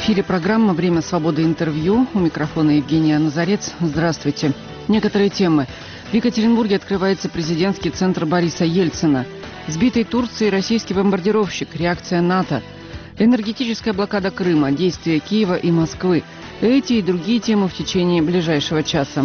эфире программа «Время свободы. Интервью». У микрофона Евгения Назарец. Здравствуйте. Некоторые темы. В Екатеринбурге открывается президентский центр Бориса Ельцина. Сбитый Турцией российский бомбардировщик. Реакция НАТО. Энергетическая блокада Крыма. Действия Киева и Москвы. Эти и другие темы в течение ближайшего часа.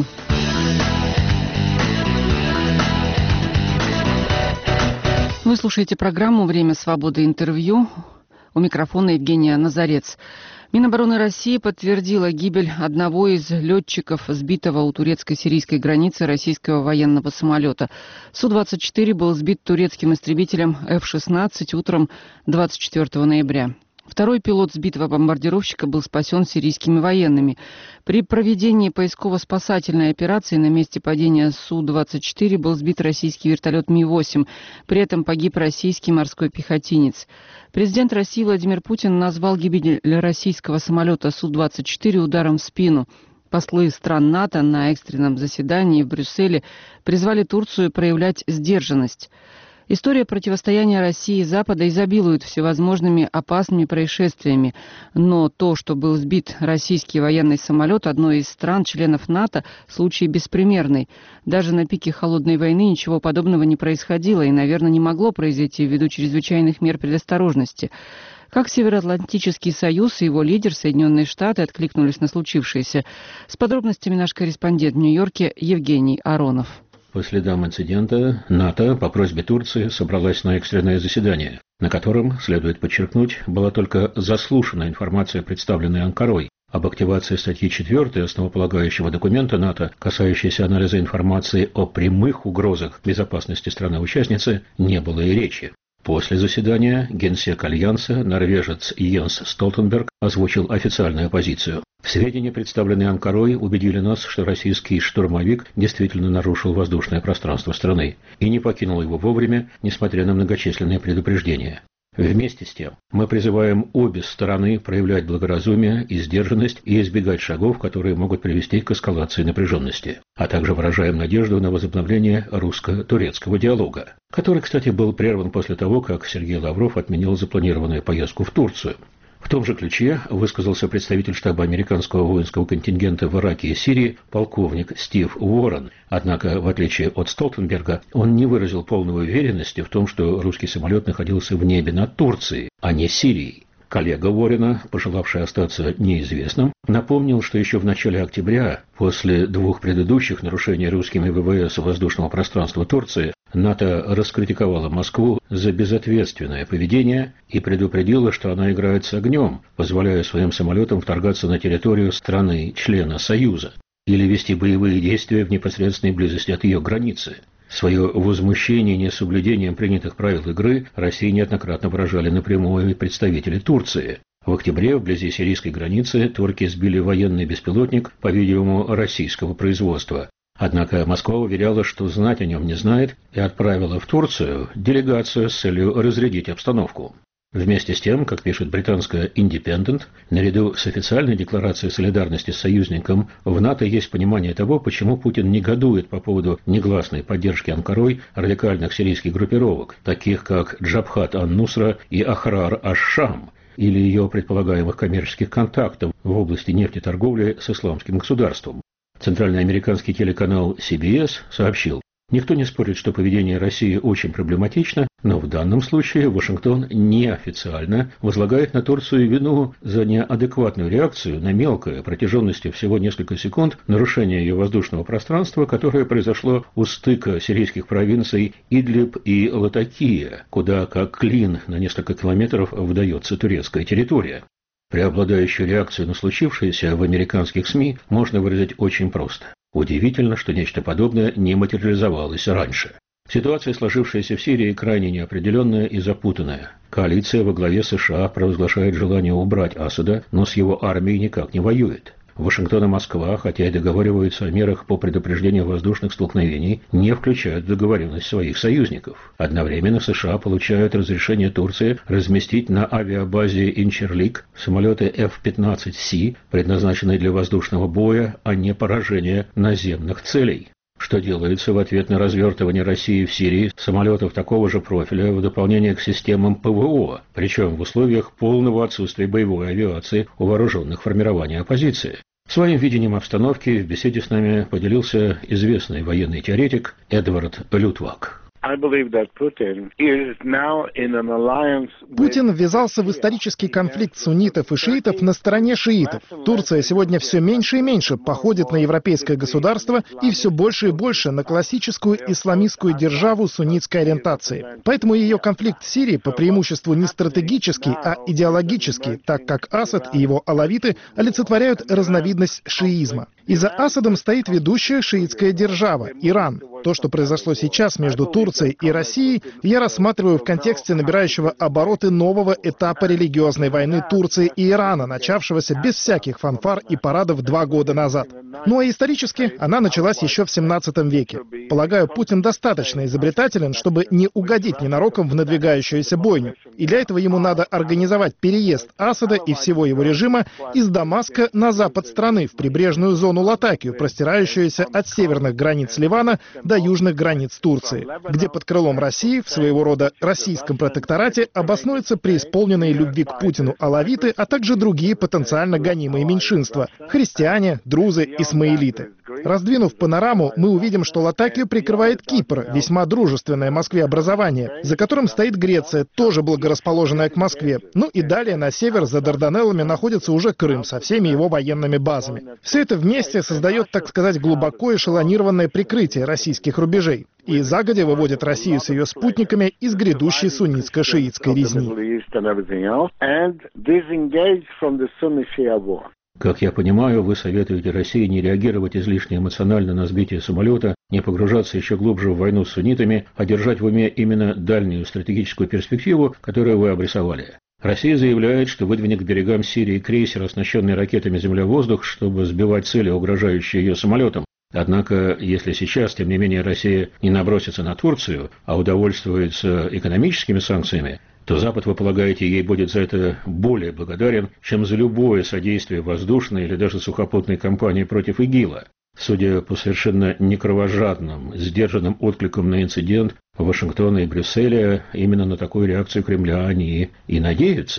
Вы слушаете программу «Время свободы. Интервью». У микрофона Евгения Назарец. Минобороны России подтвердила гибель одного из летчиков сбитого у турецко-сирийской границы российского военного самолета. Су-24 был сбит турецким истребителем F-16 утром 24 ноября. Второй пилот сбитого бомбардировщика был спасен сирийскими военными. При проведении поисково-спасательной операции на месте падения Су-24 был сбит российский вертолет Ми-8. При этом погиб российский морской пехотинец. Президент России Владимир Путин назвал гибель российского самолета Су-24 ударом в спину. Послы стран НАТО на экстренном заседании в Брюсселе призвали Турцию проявлять сдержанность. История противостояния России и Запада изобилует всевозможными опасными происшествиями. Но то, что был сбит российский военный самолет одной из стран-членов НАТО, случай беспримерный. Даже на пике холодной войны ничего подобного не происходило и, наверное, не могло произойти ввиду чрезвычайных мер предосторожности. Как Североатлантический союз и его лидер Соединенные Штаты откликнулись на случившееся? С подробностями наш корреспондент в Нью-Йорке Евгений Аронов. По следам инцидента, НАТО по просьбе Турции собралась на экстренное заседание, на котором, следует подчеркнуть, была только заслушана информация, представленная Анкарой. Об активации статьи 4 основополагающего документа НАТО, касающейся анализа информации о прямых угрозах безопасности страны-участницы, не было и речи. После заседания генсек Альянса, норвежец Йенс Столтенберг, озвучил официальную позицию. Сведения, представленные Анкарой, убедили нас, что российский штурмовик действительно нарушил воздушное пространство страны и не покинул его вовремя, несмотря на многочисленные предупреждения. Вместе с тем, мы призываем обе стороны проявлять благоразумие и сдержанность и избегать шагов, которые могут привести к эскалации напряженности, а также выражаем надежду на возобновление русско-турецкого диалога, который, кстати, был прерван после того, как Сергей Лавров отменил запланированную поездку в Турцию. В том же ключе высказался представитель штаба американского воинского контингента в Ираке и Сирии полковник Стив Уоррен. Однако, в отличие от Столтенберга, он не выразил полной уверенности в том, что русский самолет находился в небе над Турцией, а не Сирией. Коллега Уоррена, пожелавший остаться неизвестным, напомнил, что еще в начале октября, после двух предыдущих нарушений русскими ВВС воздушного пространства Турции, НАТО раскритиковала Москву за безответственное поведение и предупредила, что она играет с огнем, позволяя своим самолетам вторгаться на территорию страны-члена Союза или вести боевые действия в непосредственной близости от ее границы. Свое возмущение несоблюдением принятых правил игры России неоднократно выражали напрямую представители Турции. В октябре вблизи сирийской границы турки сбили военный беспилотник, по-видимому, российского производства. Однако Москва уверяла, что знать о нем не знает, и отправила в Турцию делегацию с целью разрядить обстановку. Вместе с тем, как пишет британская «Independent», наряду с официальной декларацией солидарности с союзником, в НАТО есть понимание того, почему Путин негодует по поводу негласной поддержки Анкарой радикальных сирийских группировок, таких как Джабхат ан-Нусра и Ахрар аш-Шам, или ее предполагаемых коммерческих контактов в области нефтеторговли с исламским государством. Центральный американский телеканал CBS сообщил: никто не спорит, что поведение России очень проблематично, но в данном случае Вашингтон неофициально возлагает на Турцию вину за неадекватную реакцию на мелкое, протяженностью всего несколько секунд, нарушение ее воздушного пространства, которое произошло у стыка сирийских провинций Идлиб и Латакия, куда как клин на несколько километров вдается турецкая территория. Преобладающую реакцию на случившееся в американских СМИ можно выразить очень просто. Удивительно, что нечто подобное не материализовалось раньше. Ситуация, сложившаяся в Сирии, крайне неопределенная и запутанная. Коалиция во главе США провозглашает желание убрать Асада, но с его армией никак не воюет. Вашингтон и Москва, хотя и договариваются о мерах по предупреждению воздушных столкновений, не включают в договоренность своих союзников. Одновременно США получают разрешение Турции разместить на авиабазе Инчерлик самолеты F-15C, предназначенные для воздушного боя, а не поражения наземных целей. Что делается в ответ на развертывание России в Сирии самолетов такого же профиля в дополнение к системам ПВО, причем в условиях полного отсутствия боевой авиации у вооруженных формирований оппозиции? Своим видением обстановки в беседе с нами поделился известный военный теоретик Эдвард Лютвак. Путин ввязался в исторический конфликт суннитов и шиитов на стороне шиитов. Турция сегодня все меньше и меньше походит на европейское государство и все больше и больше на классическую исламистскую державу суннитской ориентации. Поэтому ее конфликт в Сирии по преимуществу не стратегический, а идеологический, так как Асад и его алавиты олицетворяют разновидность шиизма. И за Асадом стоит ведущая шиитская держава – Иран. То, что произошло сейчас между Турцией и Россией, я рассматриваю в контексте набирающего обороты нового этапа религиозной войны Турции и Ирана, начавшегося без всяких фанфар и парадов 2 года назад. Ну а исторически она началась еще в 17 веке. Полагаю, Путин достаточно изобретателен, чтобы не угодить ненароком в надвигающуюся бойню. И для этого ему надо организовать переезд Асада и всего его режима из Дамаска на запад страны, в прибрежную зону Латакию, простирающуюся от северных границ Ливана до южных границ Турции, где под крылом России, в своего рода российском протекторате, обоснуются преисполненные любви к Путину алавиты, а также другие потенциально гонимые меньшинства – христиане, друзы, исмаилиты. Раздвинув панораму, мы увидим, что Латакию прикрывает Кипр, весьма дружественное Москве образование, за которым стоит Греция, тоже благорасположенная к Москве. Ну и далее на север, за Дарданеллами, находится уже Крым со всеми его военными базами. Все это вместе создает, так сказать, глубоко эшелонированное прикрытие российских рубежей и загодя выводит Россию с ее спутниками из грядущей суннитско-шиитской резни. Как я понимаю, вы советуете России не реагировать излишне эмоционально на сбитие самолета, не погружаться еще глубже в войну с суннитами, а держать в уме именно дальнюю стратегическую перспективу, которую вы обрисовали. Россия заявляет, что выдвинет к берегам Сирии крейсер, оснащенный ракетами «Земля-воздух», чтобы сбивать цели, угрожающие ее самолетам. Однако, если сейчас, тем не менее, Россия не набросится на Турцию, а удовольствуется экономическими санкциями, то Запад, вы полагаете, ей будет за это более благодарен, чем за любое содействие воздушной или даже сухопутной кампании против ИГИЛа. Судя по совершенно некровожадным, сдержанным откликам на инцидент, Вашингтона и Брюсселя именно на такую реакцию Кремля они и надеются.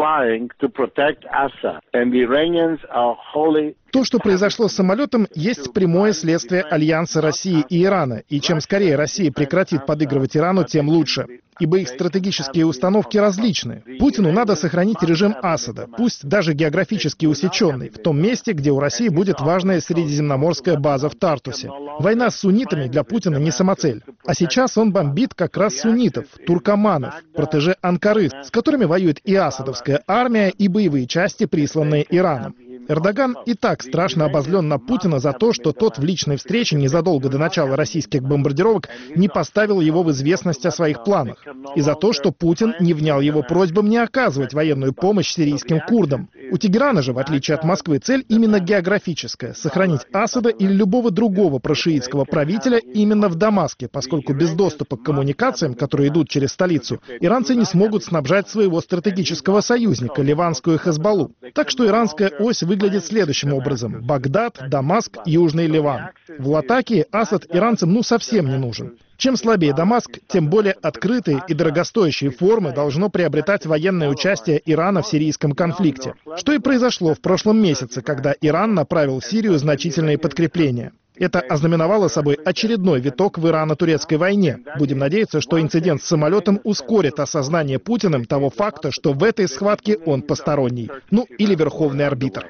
То, что произошло с самолетом, есть прямое следствие альянса России и Ирана, и чем скорее Россия прекратит подыгрывать Ирану, тем лучше. Ибо их стратегические установки различны. Путину надо сохранить режим Асада, пусть даже географически усеченный, в том месте, где у России будет важная средиземноморская база в Тартусе. Война с суннитами для Путина не самоцель. А сейчас он бомбит как раз суннитов, туркоманов, протеже Анкары, с которыми воюет и асадовская армия, и боевые части, присланные Ираном. Эрдоган и так страшно обозлен на Путина за то, что тот в личной встрече незадолго до начала российских бомбардировок не поставил его в известность о своих планах. И за то, что Путин не внял его просьбам не оказывать военную помощь сирийским курдам. У Тегерана же, в отличие от Москвы, цель именно географическая – сохранить Асада или любого другого прошиитского правителя именно в Дамаске, поскольку без доступа к коммуникациям, которые идут через столицу, иранцы не смогут снабжать своего стратегического союзника – ливанскую Хезболлу. Так что иранская ось выглядит следующим образом: Багдад, Дамаск, Южный Ливан. В Латакии Асад иранцам совсем не нужен. Чем слабее Дамаск, тем более открытые и дорогостоящие формы должно приобретать военное участие Ирана в сирийском конфликте. Что и произошло в прошлом месяце, когда Иран направил в Сирию значительные подкрепления. Это ознаменовало собой очередной виток в ирано-турецкой войне. Будем надеяться, что инцидент с самолетом ускорит осознание Путиным того факта, что в этой схватке он посторонний. Или верховный арбитр.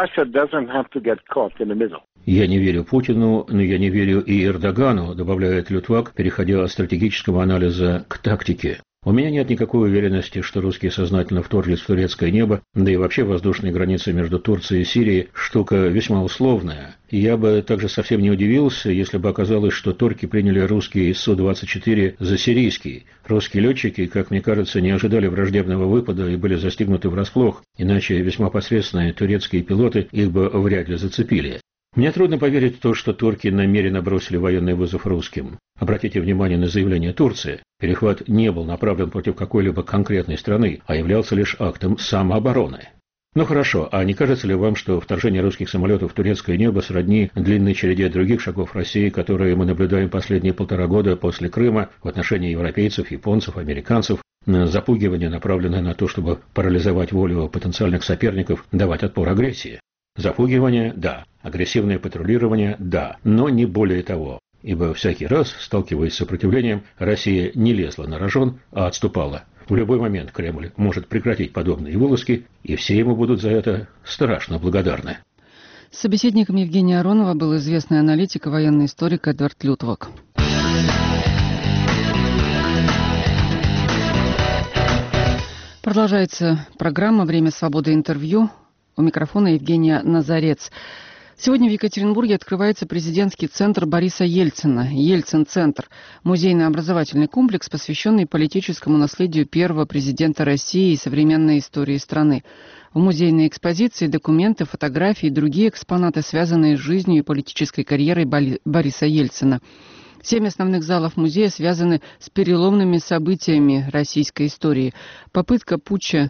Я не верю Путину, но я не верю и Эрдогану, добавляет Лютвак, переходя от стратегического анализа к тактике. У меня нет никакой уверенности, что русские сознательно вторглись в турецкое небо, да и вообще воздушные границы между Турцией и Сирией – штука весьма условная. И я бы также совсем не удивился, если бы оказалось, что турки приняли русский Су-24 за сирийский. Русские летчики, как мне кажется, не ожидали враждебного выпада и были застигнуты врасплох, иначе весьма посредственные турецкие пилоты их бы вряд ли зацепили. Мне трудно поверить в то, что турки намеренно бросили военный вызов русским. Обратите внимание на заявление Турции. Перехват не был направлен против какой-либо конкретной страны, а являлся лишь актом самообороны. Ну хорошо, а не кажется ли вам, что вторжение русских самолетов в турецкое небо сродни длинной череде других шагов России, которые мы наблюдаем последние 1,5 года после Крыма в отношении европейцев, японцев, американцев, запугивание, направленное на то, чтобы парализовать волю потенциальных соперников, давать отпор агрессии? Запугивание – да, агрессивное патрулирование – да, но не более того. Ибо всякий раз, сталкиваясь с сопротивлением, Россия не лезла на рожон, а отступала. В любой момент Кремль может прекратить подобные вылазки, и все ему будут за это страшно благодарны. Собеседником Евгения Аронова был известный аналитик и военный историк Эдвард Лютвак. Продолжается программа «Время свободы. Интервью». У микрофона Евгения Назарец. Сегодня в Екатеринбурге открывается президентский центр Бориса Ельцина, Ельцин-центр, музейно-образовательный комплекс, посвященный политическому наследию первого президента России и современной истории страны. В музейной экспозиции документы, фотографии и другие экспонаты, связанные с жизнью и политической карьерой Бориса Ельцина. 7 основных залов музея связаны с переломными событиями российской истории. Попытка путча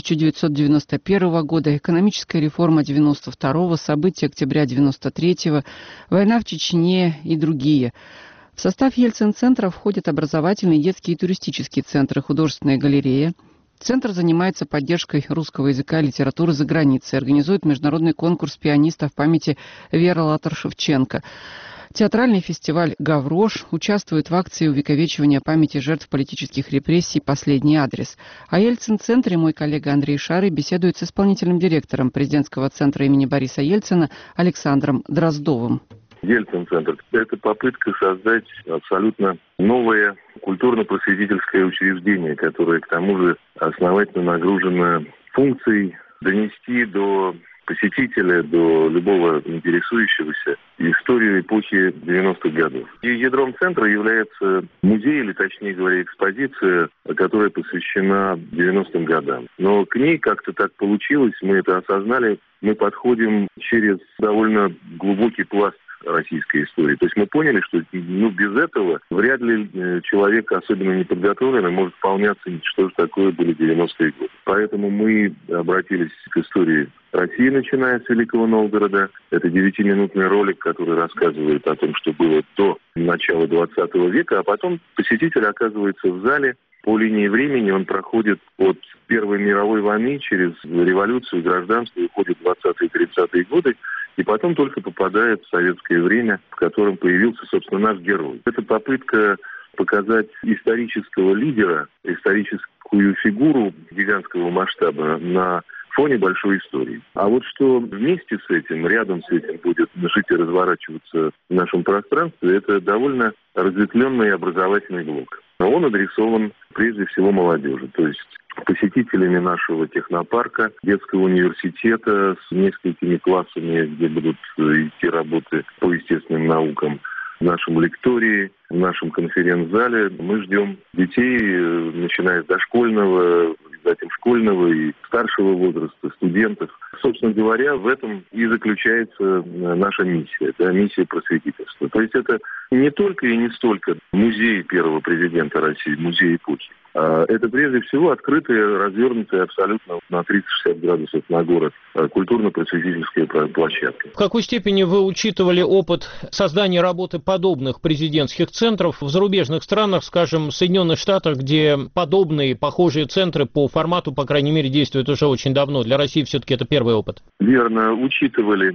1991 года, экономическая реформа 92-го, события октября 93-го, война в Чечне и другие. В состав Ельцин-центра входят образовательные, детские и туристические центры, художественная галерея. Центр занимается поддержкой русского языка и литературы за границей, организует международный конкурс пианистов памяти Веры Латар-Шевченко. Театральный фестиваль «Гаврош» участвует в акции увековечивания памяти жертв политических репрессий «Последний адрес». О Ельцин-центре мой коллега Андрей Шарый беседует с исполнительным директором президентского центра имени Бориса Ельцина Александром Дроздовым. Ельцин-центр – это попытка создать абсолютно новое культурно-просветительское учреждение, которое, к тому же, основательно нагружено функцией донести до посетителя, до любого интересующегося историю эпохи 90-х годов. И ядром центра является музей, или точнее говоря, экспозиция, которая посвящена 90-м годам. Но к ней как-то так получилось, мы это осознали, мы подходим через довольно глубокий пласт российской истории. То есть мы поняли, что без этого вряд ли человек, особенно неподготовленный, может вполняться, что же такое были 90-е годы. Поэтому мы обратились к истории России, начиная с Великого Новгорода. Это 9-минутный ролик, который рассказывает о том, что было до начала 20 века, а потом посетитель оказывается в зале. По линии времени он проходит от Первой мировой войны через революцию, гражданство, уходит в 20-е и 30-е годы, и потом только попадает в советское время, в котором появился, собственно, наш герой. Это попытка показать исторического лидера, историческую фигуру гигантского масштаба на фоне большой истории. А вот что вместе с этим, рядом с этим будет жить и разворачиваться в нашем пространстве, это довольно разветвленный образовательный блок. Но он адресован прежде всего молодежи, то есть посетителями нашего технопарка, детского университета с несколькими классами, где будут идти работы по естественным наукам, в нашем лектории, в нашем конференц-зале. Мы ждем детей, начиная с дошкольного, затем школьного и старшего возраста, студентов. Собственно говоря, в этом и заключается наша миссия. Это миссия просветительства. То есть это не только и не столько музей первого президента России, музей эпохи. Это прежде всего открытая, развернутая абсолютно на 360 градусов на город культурно-просветительская площадка. В какой степени вы учитывали опыт создания работы подобных президентских центров в зарубежных странах, скажем, в Соединенных Штатах, где подобные, похожие центры по формату, по крайней мере, действуют уже очень давно? Для России все-таки это первый опыт. Верно, учитывали,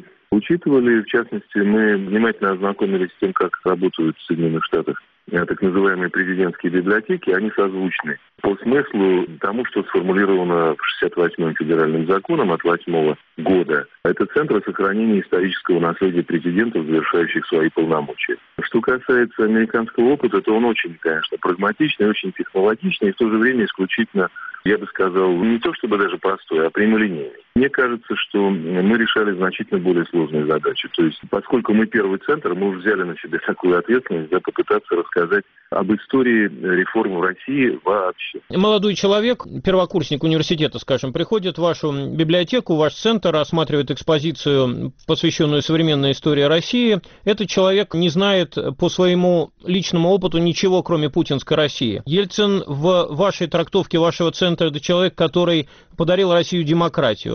в частности, мы внимательно ознакомились с тем, как работают в Соединенных Штатах так называемые президентские библиотеки, они созвучны по смыслу тому, что сформулировано 68-м федеральным законом от 8-го года. Это Центр сохранения исторического наследия президентов, завершающих свои полномочия. Что касается американского опыта, то он очень, конечно, прагматичный, очень технологичный и в то же время исключительно, я бы сказал, не то чтобы даже простой, а прямолинейный. Мне кажется, что мы решали значительно более сложные задачи. То есть, поскольку мы первый центр, мы уже взяли на себя такую ответственность, да, попытаться рассказать об истории реформ в России вообще. Молодой человек, первокурсник университета, скажем, приходит в вашу библиотеку, в ваш центр, осматривает экспозицию, посвященную современной истории России. Этот человек не знает по своему личному опыту ничего, кроме путинской России. Ельцин в вашей трактовке вашего центра – это человек, который подарил Россию демократию,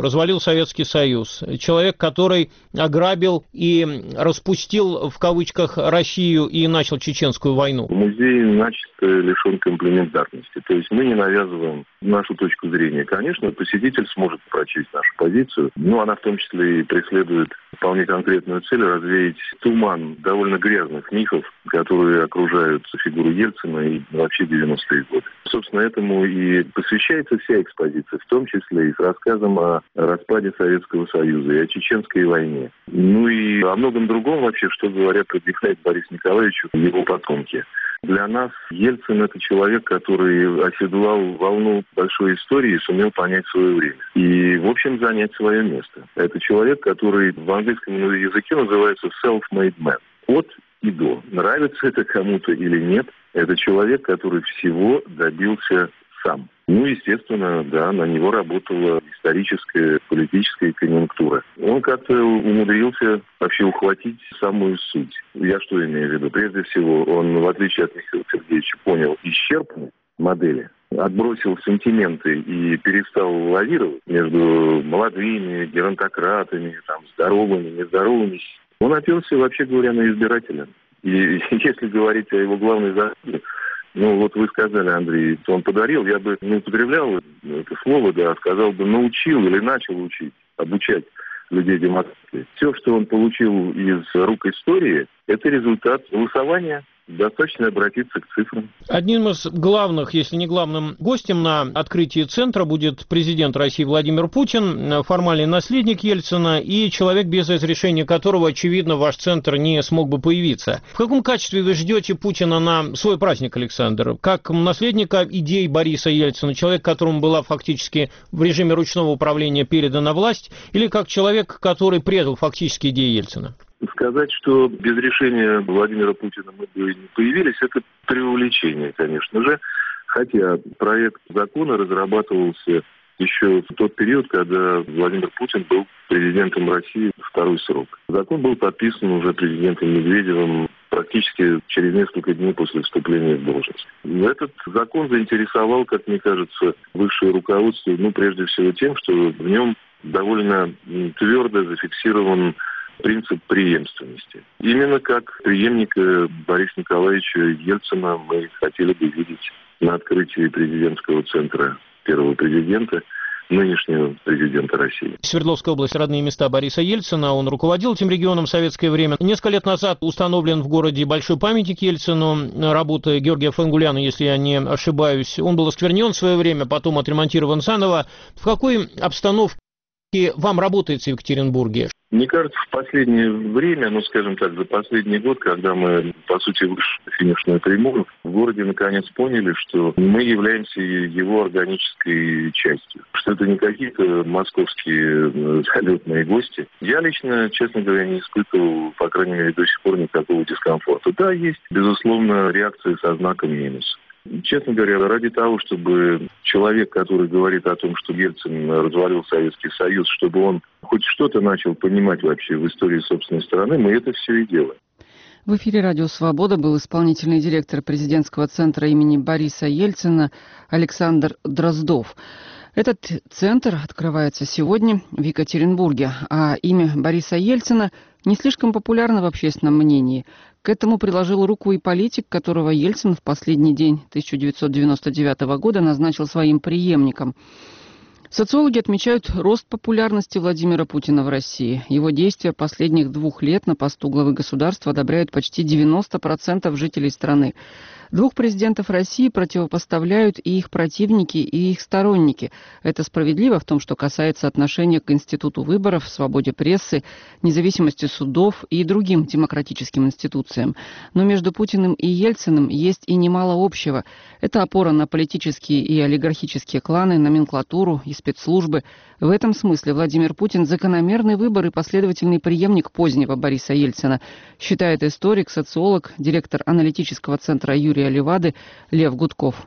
развалил Советский Союз, человек, который ограбил и распустил, в кавычках, Россию и начал Чеченскую войну. Музей начисто лишен комплементарности. То есть мы не навязываем нашу точку зрения. Конечно, посетитель сможет прочесть нашу позицию, но она в том числе и преследует вполне конкретную цель — развеять туман довольно грязных мифов, которые окружают фигуру Ельцина и вообще 90-е годы. Собственно, этому и посвящается вся экспозиция, в том числе и с рассказом о распаде Советского Союза, и о Чеченской войне. Ну и о многом другом вообще, что говорят, предъявляет Борису Николаевичу его потомки. Для нас Ельцин — это человек, который оседлал волну большой истории и сумел понять свое время. И, в общем, занять свое место. Это человек, который в английском языке называется self-made man. От и до. Нравится это кому-то или нет, это человек, который всего добился сам. Ну, естественно, да, на него работала историческая, политическая конъюнктура. Он как-то умудрился вообще ухватить самую суть. Я что имею в виду? Прежде всего, он, в отличие от Михаила Сергеевича, понял исчерпанность модели, отбросил сентименты и перестал лавировать между молодыми, геронтократами, там, здоровыми, нездоровыми. Он оперся, вообще говоря, на избирателя. И если говорить о его главной заслуге, ну, вот вы сказали, Андрей, что он подарил, я бы не употреблял это слово, да, сказал бы научил или начал учить, обучать людей демократии. Все, что он получил из рук истории, это результат голосования. Достаточно обратиться к цифрам. Одним из главных, если не главным гостем на открытии центра будет президент России Владимир Путин, формальный наследник Ельцина и человек, без разрешения которого, очевидно, ваш центр не смог бы появиться. В каком качестве вы ждете Путина на свой праздник, Александр? Как наследника идей Бориса Ельцина, человек, которому была фактически в режиме ручного управления передана власть, или как человек, который предал фактически идеи Ельцина? Сказать, что без решения Владимира Путина мы бы не появились, это преувеличение, конечно же. Хотя проект закона разрабатывался еще в тот период, когда Владимир Путин был президентом России второй срок. Закон был подписан уже президентом Медведевым практически через несколько дней после вступления в должность. Этот закон заинтересовал, как мне кажется, высшее руководство, прежде всего тем, что в нем довольно твердо зафиксирован принцип преемственности. Именно как преемника Бориса Николаевича Ельцина мы хотели бы видеть на открытии президентского центра первого президента, нынешнего президента России. Свердловская область — родные места Бориса Ельцина. Он руководил этим регионом в советское время. Несколько лет назад установлен в городе большой памятник Ельцину, работа Георгия Фангуляна, если я не ошибаюсь. Он был осквернен в свое время, потом отремонтирован заново. В какой обстановке вам работается в Екатеринбурге? Мне кажется, в последнее время, скажем так, за последний год, когда мы, по сути, вышли на финишную прямую, в городе наконец поняли, что мы являемся его органической частью. Что это не какие-то московские залетные гости. Я лично, честно говоря, не испытывал, по крайней мере, до сих пор никакого дискомфорта. Да, есть, безусловно, реакции со знаком минус. Честно говоря, ради того, чтобы человек, который говорит о том, что Ельцин развалил Советский Союз, чтобы он хоть что-то начал понимать вообще в истории собственной страны, мы это все и делаем. В эфире «Радио Свобода» был исполнительный директор президентского центра имени Бориса Ельцина Александр Дроздов. Этот центр открывается сегодня в Екатеринбурге, а имя Бориса Ельцина не слишком популярно в общественном мнении. К этому приложил руку и политик, которого Ельцин в последний день 1999 года назначил своим преемником. Социологи отмечают рост популярности Владимира Путина в России. Его действия последних 2 лет на посту главы государства одобряют почти 90% жителей страны. 2 президентов России противопоставляют и их противники, и их сторонники. Это справедливо в том, что касается отношения к институту выборов, свободе прессы, независимости судов и другим демократическим институциям. Но между Путиным и Ельциным есть и немало общего. Это опора на политические и олигархические кланы, номенклатуру и спецслужбы. В этом смысле Владимир Путин – закономерный выбор и последовательный преемник позднего Бориса Ельцина, считает историк, социолог, директор аналитического центра Юрия Левады Лев Гудков.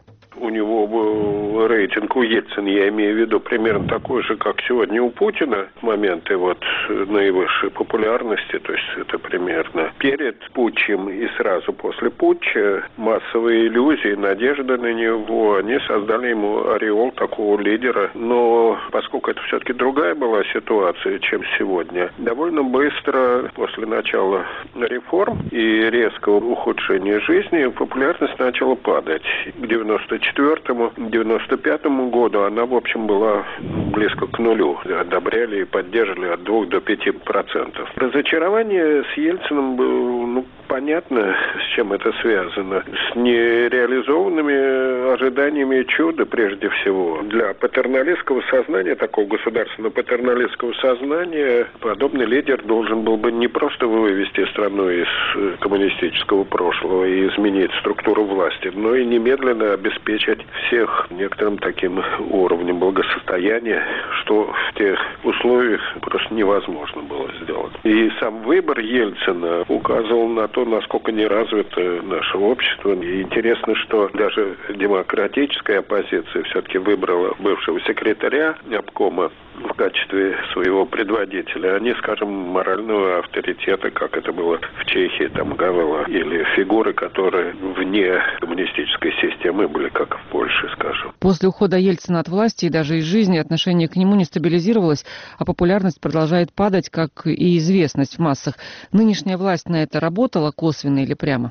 у него был рейтинг, у Ельцина, я имею в виду, примерно такой же, как сегодня у Путина, моменты вот наивысшей популярности, то есть это примерно перед путчем и сразу после путча, массовые иллюзии, надежды на него, они создали ему ореол такого лидера, но поскольку это все-таки другая была ситуация, чем сегодня, довольно быстро после начала реформ и резкого ухудшения жизни популярность начала падать. К 94-му, 95-му году она, в общем, была близко к нулю. Одобряли и поддерживали от 2 до 5%. Разочарование с Ельциным было, понятно, с чем это связано. С нереализованными ожиданиями чуда, прежде всего. Для патерналистского сознания, такого государственно-патерналистского сознания, подобный лидер должен был бы не просто вывести страну из коммунистического прошлого и изменить структуру власти, но и немедленно обеспечить всех некоторым таким уровнем благосостояния, что в тех условиях просто невозможно было сделать. И сам выбор Ельцина указывал на то, насколько неразвито наше общество. И интересно, что даже демократическая оппозиция все-таки выбрала бывшего секретаря обкома в качестве своего предводителя, а не, скажем, морального авторитета, как это было в Чехии, там, Гавела, или фигуры, которые вне коммунистической системы были, как в Польше, скажем. После ухода Ельцина от власти и даже из жизни отношение к нему не стабилизировалось, а популярность продолжает падать, как и известность в массах. Нынешняя власть на это работала косвенно или прямо?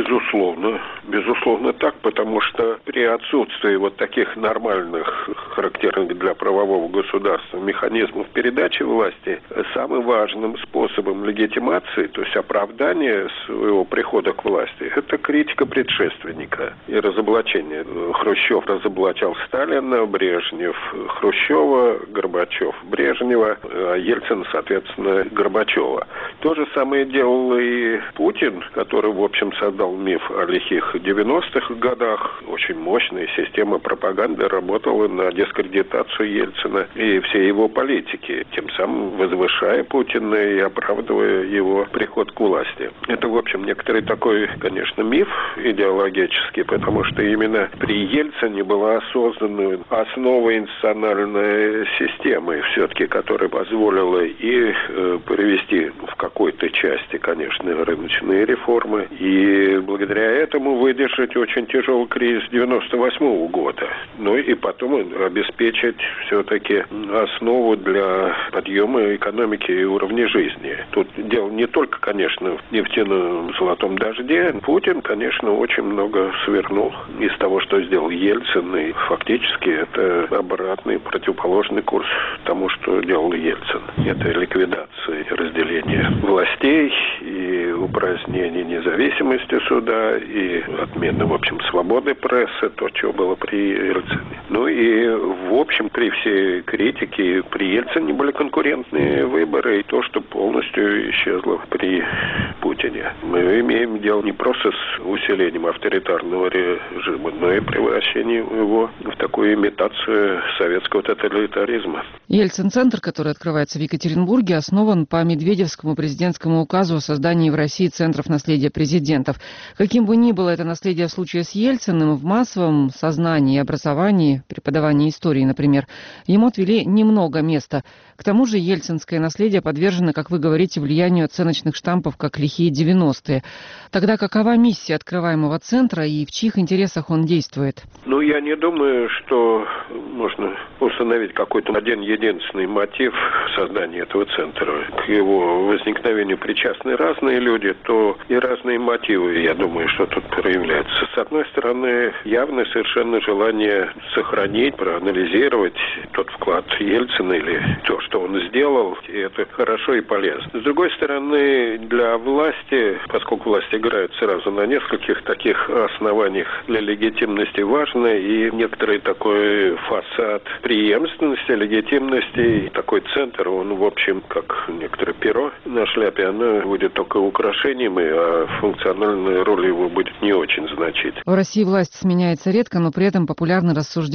Безусловно так, потому что при отсутствии вот таких нормальных, характерных для правового государства механизмов передачи власти, самым важным способом легитимации, то есть оправдания своего прихода к власти, это критика предшественника и разоблачение. Хрущев разоблачал Сталина, Брежнев Хрущева, Горбачев Брежнева, а Ельцин, соответственно, Горбачева. То же самое делал и Путин, который, в общем, создал миф о лихих 90-х годах. Очень мощная система пропаганды работала на дискредитацию Ельцина и всей его политики, тем самым возвышая Путина и оправдывая его приход к власти. Это, в общем, некоторый такой, конечно, миф идеологический, потому что именно при Ельцине была создана основа институциональной системы, все-таки, которая позволила и провести в какой-то части, конечно, рыночные реформы, и благодаря этому выдержать очень тяжелый кризис 98-го года. Ну и потом обеспечить все-таки основу для подъема экономики и уровня жизни. Тут дело не только, конечно, в нефтяном золотом дожде. Путин, конечно, очень много свернул из того, что сделал Ельцин, и фактически это обратный, противоположный курс тому, что делал Ельцин. Это ликвидация и разделение властей и упразднение независимости суда и отмена, в общем, свободы прессы, то, чего было при Ельцине. Ну и, в общем, при всей критике при Ельцине были конкурентные выборы, и то, что полностью исчезло при Путине. Мы имеем дело не просто с усилением авторитарного режима, но и превращением его в такую имитацию советского тоталитаризма. Ельцин-центр, который открывается в Екатеринбурге, основан по Медведевскому президентскому указу о создании в России центров наследия президентов. Каким бы ни было это наследие в случае с Ельциным, в массовом сознании и образовании, преподавании истории, например, ему отвели немного места. К тому же ельцинское наследие подвержено, как вы говорите, влиянию оценочных штампов, как лихие 90-е. Тогда какова миссия открываемого центра и в чьих интересах он действует? Я не думаю, что можно установить какой-то один единственный мотив создания этого центра. К его возникновению причастны разные люди, то и разные мотивы, я думаю, что тут проявляются. С одной стороны, явное совершенно желание сохранить, проанализировать тот вклад Ельцина или то, что он сделал, и это хорошо и полезно. С другой стороны, для власти, поскольку власть играет сразу на нескольких таких основаниях для легитимности, важно и некоторый такой фасад преемственности, легитимности. И такой центр, он, в общем, как некоторое перо на шляпе, оно будет только украшением, а функциональная роль его будет не очень значительной. В России власть сменяется редко, но при этом популярны рассуждения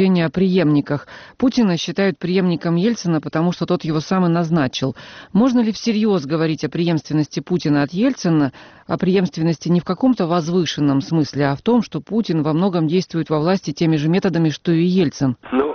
заявление о преемниках. Путина считают преемником Ельцина, потому что тот его сам и назначил. Можно ли всерьез говорить о преемственности Путина от Ельцина, о преемственности не в каком-то возвышенном смысле, а в том, что Путин во многом действует во власти теми же методами, что и Ельцин?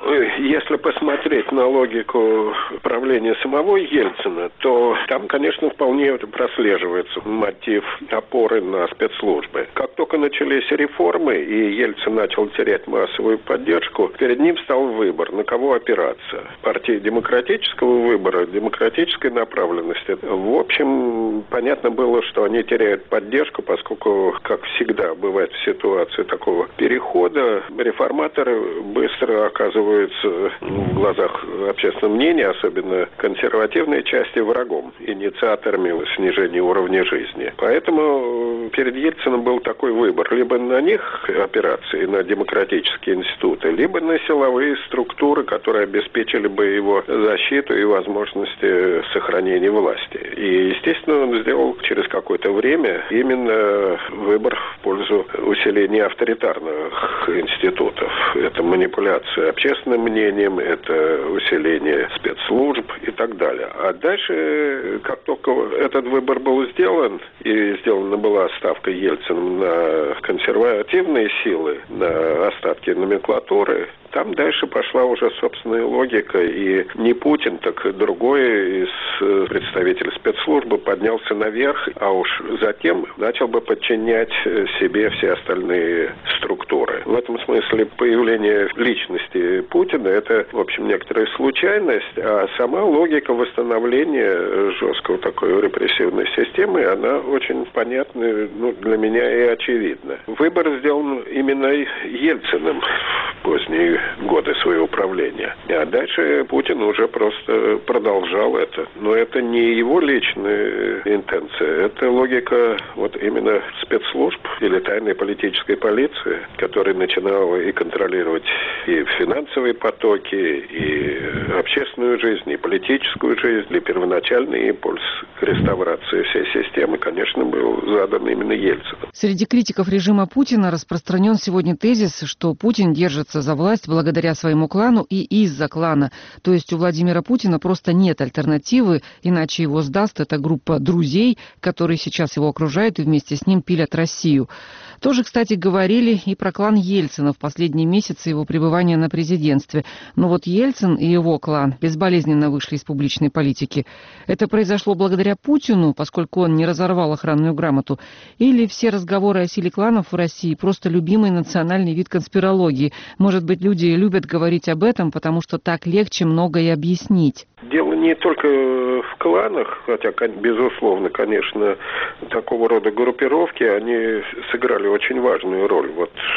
Если посмотреть на логику правления самого Ельцина, то там, конечно, вполне прослеживается мотив опоры на спецслужбы. Как только начались реформы, и Ельцин начал терять массовую поддержку, перед ним стал выбор, на кого опираться. Партия демократического выбора, демократической направленности. В общем, понятно было, что они теряют поддержку, поскольку, как всегда бывает в ситуации такого перехода, реформаторы быстро оказываются в глазах общественного мнения, особенно консервативной части, врагом, инициаторами снижения уровня жизни. Поэтому перед Ельцином был такой выбор: либо на них опираться, на демократические институты, либо на силовые структуры, которые обеспечили бы его защиту и возможности сохранения власти. И, естественно, он сделал через какое-то время именно выбор в пользу усиления авторитарных институтов. Это манипуляция общественным мнением, это усиление спецслужб и так далее. А дальше, как только этот выбор был сделан, и сделана была ставка Ельциным на консервативные силы, на остатки номенклатуры, там дальше пошла уже собственная логика, и не Путин, так и другой из представителей спецслужбы поднялся наверх, а уж затем начал бы подчинять себе все остальные структуры. В этом смысле появление личности Путина — это, в общем, некоторая случайность, а сама логика восстановления жесткой такой репрессивной системы, она очень понятна, для меня и очевидна. Выбор сделан именно Ельциным в поздние годы своего правления. А дальше Путин уже просто продолжал это. Но это не его личная интенция, это логика вот именно спецслужб или тайной политической полиции, которая начинала и контролировать и финансовые потоки, и общественную жизнь, и политическую жизнь. И первоначальный импульс к реставрации всей системы, конечно, был задан именно Ельцином. Среди критиков режима Путина распространен сегодня тезис, что Путин держится за власть благодаря своему клану и из-за клана. То есть у Владимира Путина просто нет альтернативы, иначе его сдаст эта группа друзей, которые сейчас его окружают и вместе с ним пилят Россию. Тоже, кстати, говорили и про клан Ельцина в последние месяцы его пребывания на президентстве. Но вот Ельцин и его клан безболезненно вышли из публичной политики. Это произошло благодаря Путину, поскольку он не разорвал охранную грамоту, или все разговоры о силе кланов в России просто любимый национальный вид конспирологии? Может быть, люди любят говорить об этом, потому что так легче многое объяснить? Дело не только в кланах, хотя, безусловно, конечно, такого рода группировки, они сыграли очень важную роль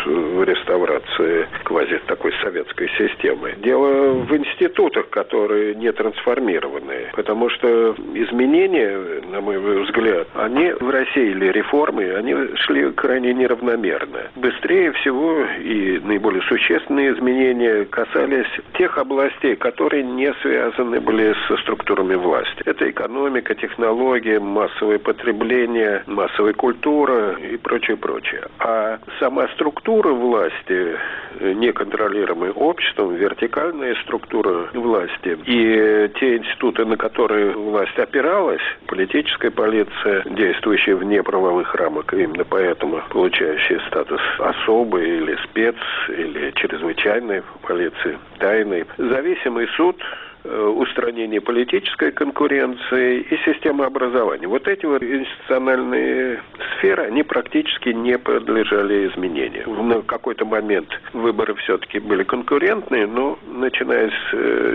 в реставрации квази такой советской системы. Дело в институтах, которые не трансформированы, потому что изменения, на мой взгляд, они в России, или реформы, они шли крайне неравномерно. Быстрее всего и наиболее существенные изменения касались тех областей, которые не связаны были со структурами власти. Это экономика, технологии, массовое потребление, массовая культура и прочее, прочее. А сама структура власти, неконтролируемая обществом, вертикальная структура власти и те институты, на которые власть опиралась, политическая полиция, действующая вне правовых рамок, именно поэтому получающая статус особой или спец, или чрезвычайной полиции, тайной, зависимый суд, устранение политической конкуренции и система образования. Вот эти институциональные сферы, они практически не подлежали изменению. На какой-то момент выборы все-таки были конкурентные, но начиная с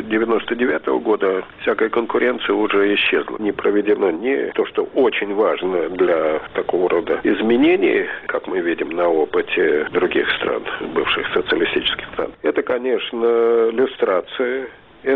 1999 года всякая конкуренция уже исчезла. Не проведено ни то, что очень важно для такого рода изменений, как мы видим на опыте других стран, бывших социалистических стран. Это, конечно, люстрация.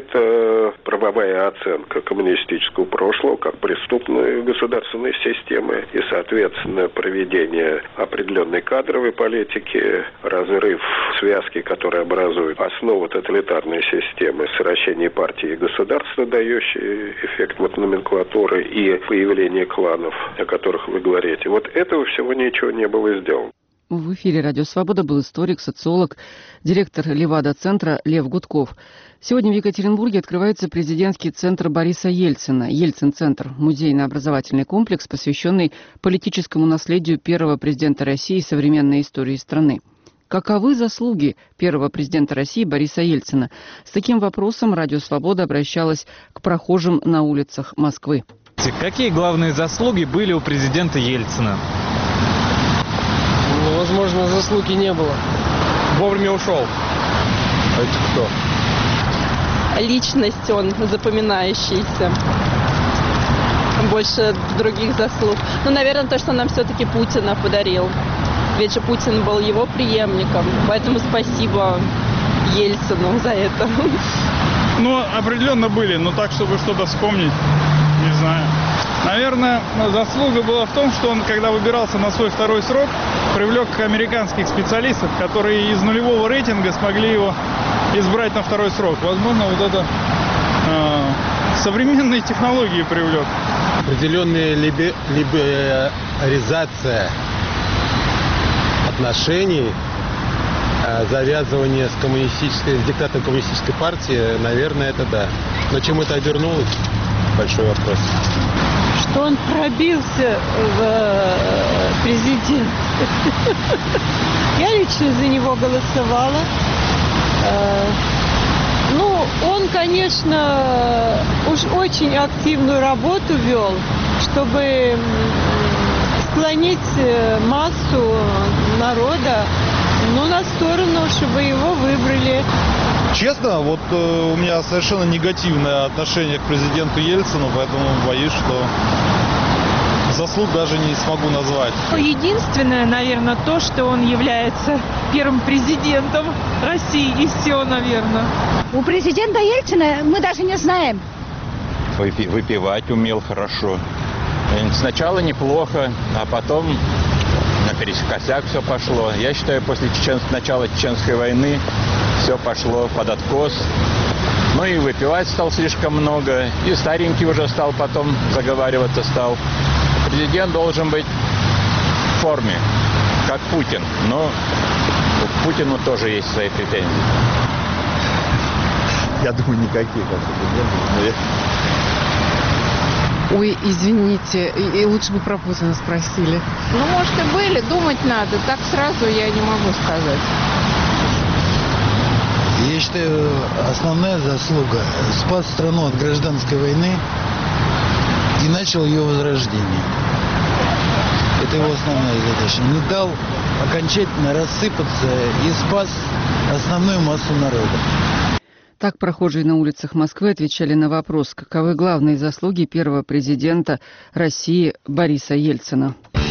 Это правовая оценка коммунистического прошлого как преступной государственной системы и, соответственно, проведение определенной кадровой политики, разрыв связки, которые образуют основу тоталитарной системы, сращение партии и государства, дающие эффект номенклатуры, и появление кланов, о которых вы говорите. Вот этого всего ничего не было сделано. В эфире «Радио Свобода» был историк, социолог, директор Левада-центра Лев Гудков. Сегодня в Екатеринбурге открывается президентский центр Бориса Ельцина. Ельцин-центр – музейно-образовательный комплекс, посвященный политическому наследию первого президента России и современной истории страны. Каковы заслуги первого президента России Бориса Ельцина? С таким вопросом «Радио Свобода» обращалась к прохожим на улицах Москвы. Какие главные заслуги были у президента Ельцина? Возможно, заслуги не было. Вовремя ушел. А это кто? Личность он запоминающийся. Больше других заслуг. Ну, наверное, то, что нам все-таки Путина подарил. Ведь же Путин был его преемником. Поэтому спасибо Ельцину за это. Ну, определенно были, но так, чтобы что-то вспомнить, не знаю. Наверное, заслуга была в том, что он, когда выбирался на свой второй срок, привлек американских специалистов, которые из нулевого рейтинга смогли его избрать на второй срок. Возможно, вот это современные технологии привлек. Определенная либерализация отношений, завязывание с диктатом коммунистической партии, наверное, это да. Но чем это обернулось? Большой вопрос. Что он пробился в президент. Я лично за него голосовала. Ну, он, конечно, уж очень активную работу вел, чтобы склонить массу народа, на сторону, чтобы его выбрали. Честно, вот у меня совершенно негативное отношение к президенту Ельцину, поэтому боюсь, что заслуг даже не смогу назвать. Единственное, наверное, то, что он является первым президентом России, и все, наверное. У президента Ельцина мы даже не знаем. Выпивать умел хорошо. Сначала неплохо, а потом наперекосяк все пошло. Я считаю, после начала Чеченской войны все пошло под откос. Ну и выпивать стал слишком много. И старенький уже стал потом заговариваться стал. Президент должен быть в форме, как Путин. Но к Путину тоже есть свои претензии. Я думаю, никаких особо. Ой, извините, и лучше бы про Путина спросили. Ну, может, и были, думать надо. Так сразу я не могу сказать. Я считаю, основная заслуга — спас страну от гражданской войны и начал ее возрождение. Это его основная задача. Не дал окончательно рассыпаться и спас основную массу народа. Так прохожие на улицах Москвы отвечали на вопрос, каковы главные заслуги первого президента России Бориса Ельцина.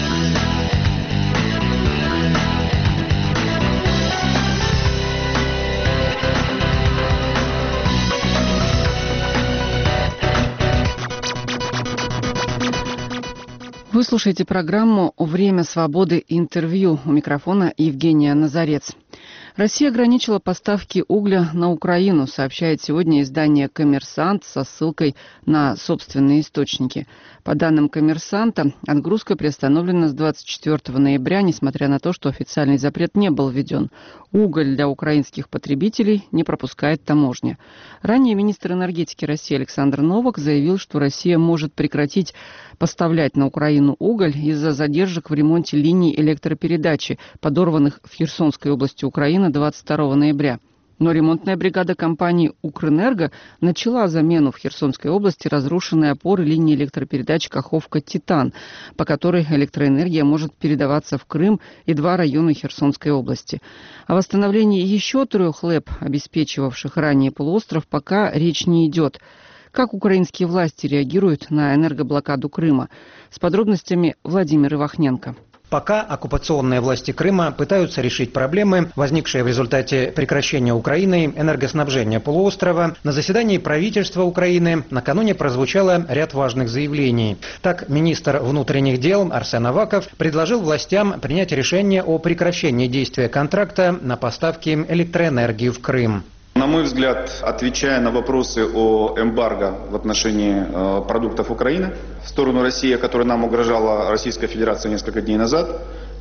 Вы слушаете программу «Время свободы. Интервью». У микрофона Евгения Назарец. Россия ограничила поставки угля на Украину, сообщает сегодня издание «Коммерсант» со ссылкой на собственные источники. По данным «Коммерсанта», отгрузка приостановлена с 24 ноября, несмотря на то, что официальный запрет не был введен. Уголь для украинских потребителей не пропускает таможня. Ранее министр энергетики России Александр Новак заявил, что Россия может прекратить поставлять на Украину уголь из-за задержек в ремонте линий электропередачи, подорванных в Херсонской области Украины 22 ноября. Но ремонтная бригада компании «Укрэнерго» начала замену в Херсонской области разрушенной опоры линии электропередач Каховка-Титан, по которой электроэнергия может передаваться в Крым и 2 района Херсонской области. О восстановлении еще 3 ЛЭП, обеспечивавших ранее полуостров, пока речь не идет. Как украинские власти реагируют на энергоблокаду Крыма? С подробностями Владимир Ивахненко. Пока оккупационные власти Крыма пытаются решить проблемы, возникшие в результате прекращения Украиной энергоснабжения полуострова, на заседании правительства Украины накануне прозвучало ряд важных заявлений. Так, министр внутренних дел Арсен Аваков предложил властям принять решение о прекращении действия контракта на поставки электроэнергии в Крым. На мой взгляд, отвечая на вопросы о эмбарго в отношении продуктов Украины в сторону России, которая нам угрожала Российская Федерация несколько дней назад,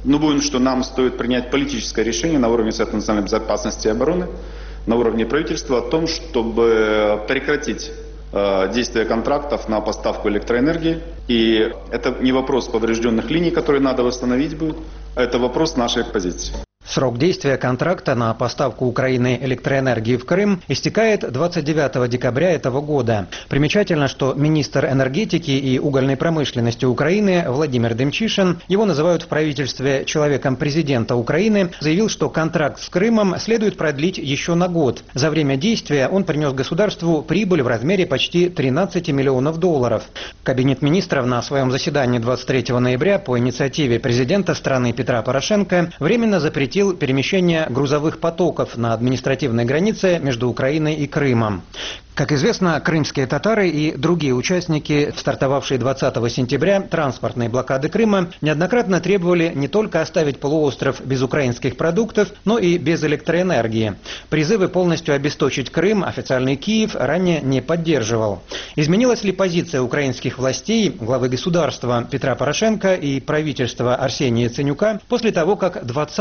Думаю, что нам стоит принять политическое решение на уровне Совета национальной безопасности и обороны, на уровне правительства о том, чтобы прекратить действие контрактов на поставку электроэнергии. И это не вопрос поврежденных линий, которые надо восстановить будет, а это вопрос нашей позиции. Срок действия контракта на поставку Украины электроэнергии в Крым истекает 29 декабря этого года. Примечательно, что министр энергетики и угольной промышленности Украины Владимир Демчишин, его называют в правительстве человеком президента Украины, заявил, что контракт с Крымом следует продлить еще на год. За время действия он принес государству прибыль в размере почти 13 миллионов долларов. Кабинет министров на своем заседании 23 ноября по инициативе президента страны Петра Порошенко временно запретил перемещение грузовых потоков на административной границе между Украиной и Крымом. Как известно, крымские татары и другие участники, стартовавшие 20 сентября транспортной блокады Крыма, неоднократно требовали не только оставить полуостров без украинских продуктов, но и без электроэнергии. Призывы полностью обесточить Крым официальный Киев ранее не поддерживал. Изменилась ли позиция украинских властей, главы государства Петра Порошенко и правительства Арсения Яценюка после того, как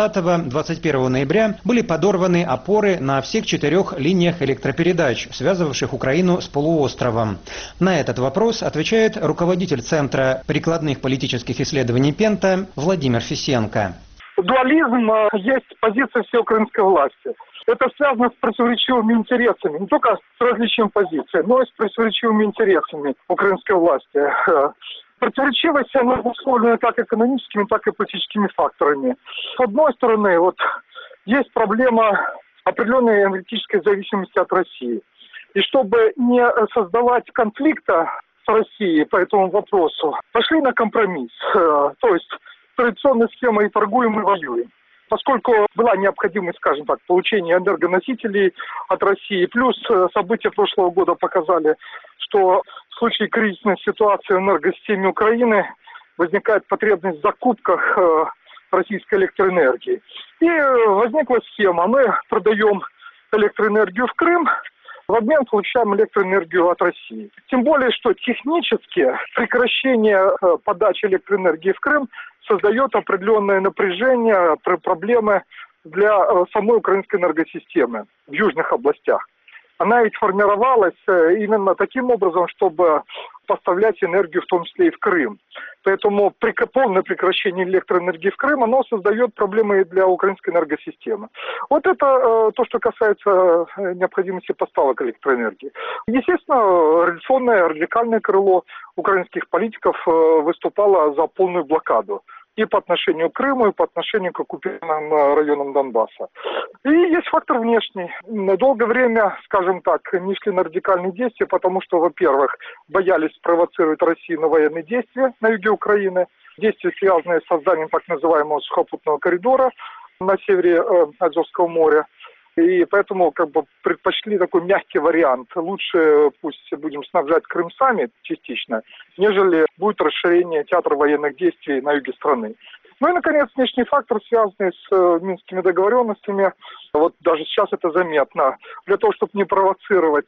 20-21 ноября были подорваны опоры на всех 4 линиях электропередач, связывавших Украину с полуостровом? На этот вопрос отвечает руководитель Центра прикладных политических исследований Пента Владимир Фисенко. Дуализм есть позиция всей украинской власти. Это связано с противоречивыми интересами, не только с различием позиций, но и с противоречивыми интересами украинской власти. Противоречивость она обусловлена как экономическими, так и политическими факторами. С одной стороны, есть проблема определенной энергетической зависимости от России. И чтобы не создавать конфликта с Россией по этому вопросу, пошли на компромисс. То есть традиционная схема и торгуем, и воюем. Поскольку была необходимость, скажем так, получения энергоносителей от России, плюс события прошлого года показали, что в случае кризисной ситуации в энергосистеме Украины возникает потребность в закупках российской электроэнергии. И возникла схема. Мы продаем электроэнергию в Крым, в обмен получаем электроэнергию от России. Тем более, что технически прекращение подачи электроэнергии в Крым создает определенное напряжение, проблемы для самой украинской энергосистемы в южных областях. Она ведь формировалась именно таким образом, чтобы поставлять энергию в том числе и в Крым. Поэтому полное прекращение электроэнергии в Крым, оно создает проблемы и для украинской энергосистемы. Вот это то, что касается необходимости поставок электроэнергии. Естественно, революционное, радикальное крыло украинских политиков выступало за полную блокаду. И по отношению к Крыму, и по отношению к оккупированным районам Донбасса. И есть фактор внешний. На долгое время, скажем так, не шли на радикальные действия, потому что, во-первых, боялись спровоцировать Россию на военные действия на юге Украины. Действия, связанные с созданием так называемого сухопутного коридора на севере Азовского моря. И поэтому предпочли такой мягкий вариант. Лучше пусть будем снабжать Крым сами частично, нежели будет расширение театра военных действий на юге страны. Ну и, наконец, внешний фактор, связанный с минскими договоренностями. Вот даже сейчас это заметно. Для того, чтобы не провоцировать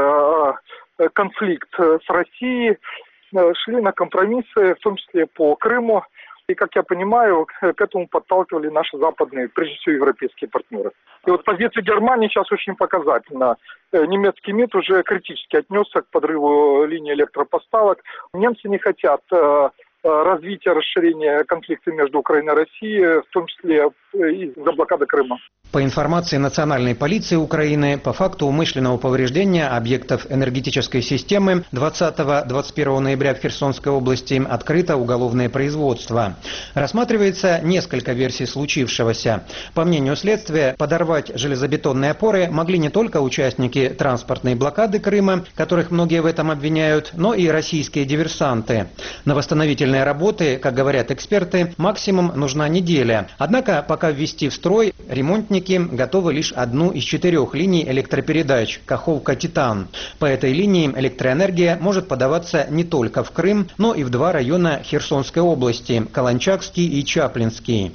конфликт с Россией, шли на компромиссы, в том числе по Крыму. И, как я понимаю, к этому подталкивали наши западные, прежде всего, европейские партнеры. И вот позиция Германии сейчас очень показательна. Немецкий МИД уже критически отнесся к подрыву линии электропоставок. Немцы не хотят развития, расширения конфликта между Украиной и Россией, в том числе из-за блокады Крыма. По информации Национальной полиции Украины, по факту умышленного повреждения объектов энергетической системы 20-21 ноября в Херсонской области открыто уголовное производство. Рассматривается несколько версий случившегося. По мнению следствия, подорвать железобетонные опоры могли не только участники транспортной блокады Крыма, которых многие в этом обвиняют, но и российские диверсанты. На восстановительные работы, как говорят эксперты, максимум нужна неделя. Однако, пока ввести в строй, ремонтники готовы лишь одну из 4 линий электропередач – Каховка-Титан. По этой линии электроэнергия может подаваться не только в Крым, но и в 2 района Херсонской области – Каланчакский и Чаплинский.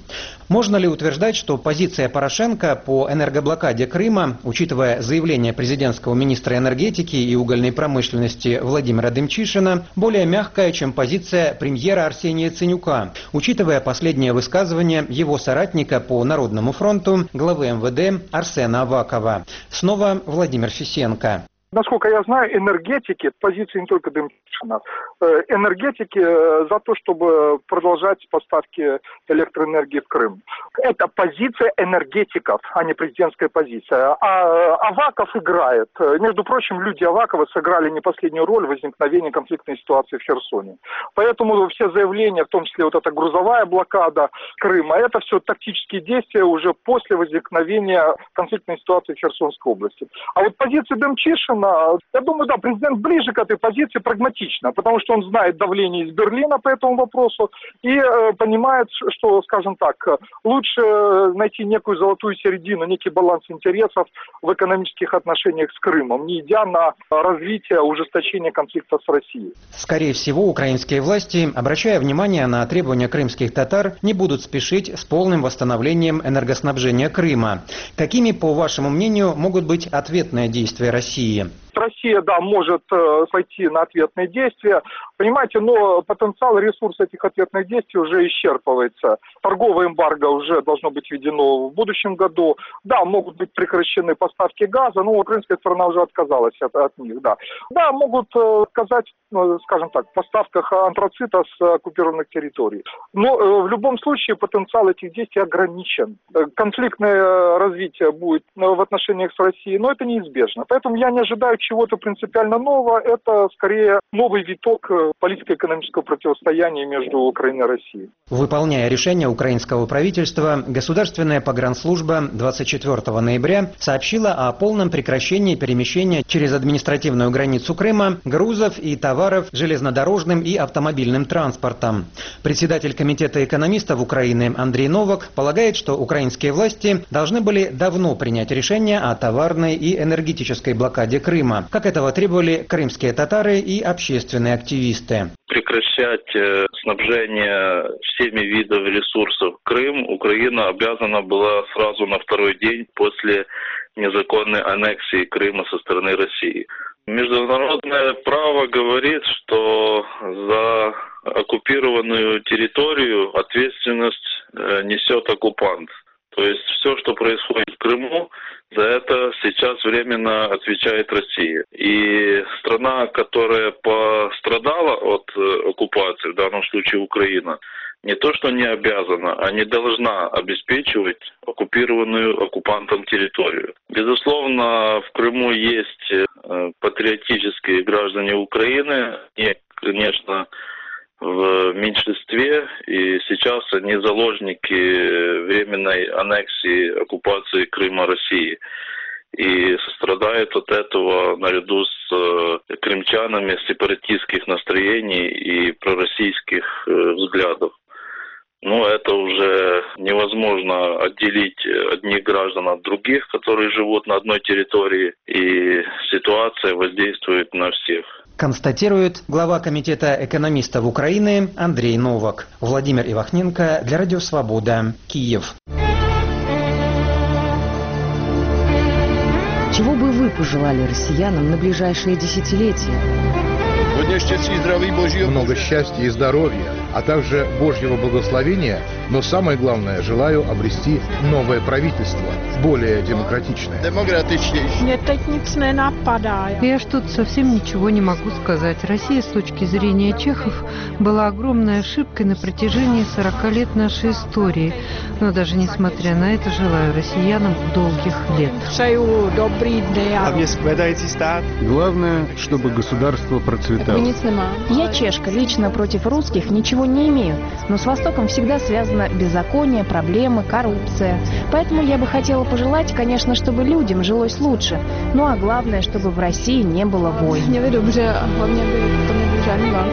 Можно ли утверждать, что позиция Порошенко по энергоблокаде Крыма, учитывая заявление президентского министра энергетики и угольной промышленности Владимира Демчишина, более мягкая, чем позиция премьера Арсения Яценюка, учитывая последнее высказывание его соратника по Народному фронту, главы МВД Арсена Авакова? Снова Владимир Фисенко. Насколько я знаю, энергетики, позиции не только Демчишина, энергетики за то, чтобы продолжать поставки электроэнергии в Крым. Это позиция энергетиков, а не президентская позиция. А Аваков играет. Между прочим, люди Авакова сыграли не последнюю роль в возникновении конфликтной ситуации в Херсоне. Поэтому все заявления, в том числе вот эта грузовая блокада Крыма, это все тактические действия уже после возникновения конфликтной ситуации в Херсонской области. А вот позиция Демчишина, я думаю, да, президент ближе к этой позиции прагматично, потому что он знает давление из Берлина по этому вопросу и понимает, что, скажем так, лучше найти некую золотую середину, некий баланс интересов в экономических отношениях с Крымом, не идя на развитие, ужесточение конфликта с Россией. Скорее всего, украинские власти, обращая внимание на требования крымских татар, не будут спешить с полным восстановлением энергоснабжения Крыма. Какими, по вашему мнению, могут быть ответные действия России? Россия, да, может пойти на ответные действия, понимаете, но потенциал и ресурс этих ответных действий уже исчерпывается. Торговое эмбарго уже должно быть введено в будущем году. Да, могут быть прекращены поставки газа, но украинская сторона уже отказалась от них, да. Да, могут отказать, скажем так, в поставках антрацита с оккупированных территорий. Но в любом случае потенциал этих действий ограничен. Конфликтное развитие будет в отношениях с Россией, но это неизбежно. Поэтому я не ожидаю чего-то принципиально нового, это скорее новый виток политико-экономического противостояния между Украиной и Россией. Выполняя решение украинского правительства, Государственная погранслужба 24 ноября сообщила о полном прекращении перемещения через административную границу Крыма грузов и товаров железнодорожным и автомобильным транспортом. Председатель Комитета экономистов Украины Андрей Новак полагает, что украинские власти должны были давно принять решение о товарной и энергетической блокаде Крыма, как этого требовали крымские татары и общественные активисты. Прекращать снабжение всеми видами ресурсов Крым Украина обязана была сразу на второй день после незаконной аннексии Крыма со стороны России. Международное право говорит, что за оккупированную территорию ответственность несет оккупант. То есть все, что происходит в Крыму, за это сейчас временно отвечает Россия. И страна, которая пострадала от оккупации, в данном случае Украина, не то что не обязана, а не должна обеспечивать оккупированную оккупантом территорию. Безусловно, в Крыму есть патриотические граждане Украины, и, конечно, в меньшинстве, и сейчас они заложники временной аннексии, оккупации Крыма России. И страдают от этого наряду с крымчанами сепаратистских настроений и пророссийских взглядов. Но это уже невозможно отделить одних граждан от других, которые живут на одной территории, и ситуация воздействует на всех. Констатирует глава Комитета экономистов Украины Андрей Новак. Владимир Ивахненко для Радио Свобода, Киев. Чего бы вы пожелали россиянам на ближайшие десятилетия? Много счастья и здоровья, а также Божьего благословения, но самое главное, желаю обрести новое правительство, более демократичное. Я что-то совсем ничего не могу сказать. Россия, с точки зрения чехов, была огромной ошибкой на протяжении 40 лет нашей истории. Но даже несмотря на это, желаю россиянам долгих лет. Главное, чтобы государство процветало. Я чешка, лично против русских ничего не имею, но с Востоком всегда связано беззаконие, проблемы, коррупция. Поэтому я бы хотела пожелать, конечно, чтобы людям жилось лучше, ну а главное, чтобы в России не было войн.